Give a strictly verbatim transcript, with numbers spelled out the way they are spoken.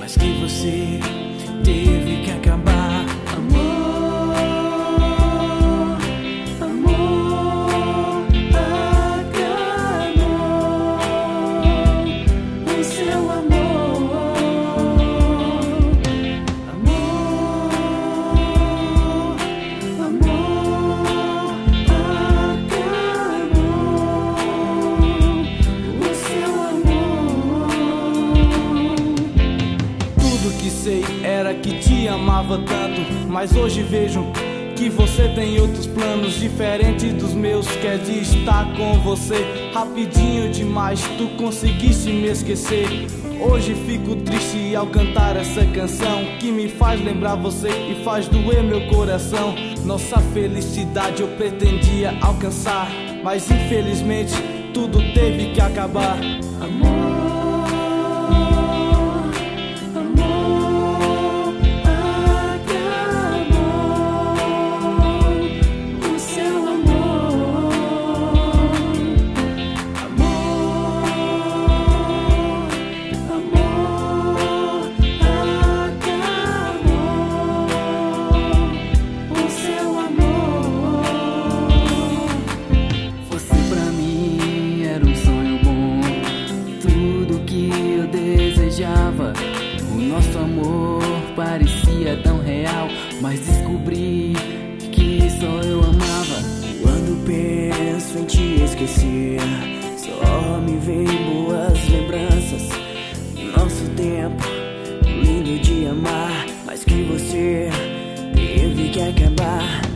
mas que você teve que acabar. Amor, amor, acabou o seu amor. Amor, amor, acabou o seu amor. Tudo que sei era que te amava tanto, mas hoje vejo que você tem outros planos diferentes dos meus. Quer de estar com você rapidinho demais, tu conseguisse me esquecer. Hoje fico triste ao cantar essa canção que me faz lembrar você e faz doer meu coração. Nossa felicidade eu pretendia alcançar, mas infelizmente tudo teve que acabar. Amor, o nosso amor parecia tão real, mas descobri que só eu amava. Quando penso em te esquecer, só me vem boas lembranças. Nosso tempo lindo de amar, mas que você teve que acabar.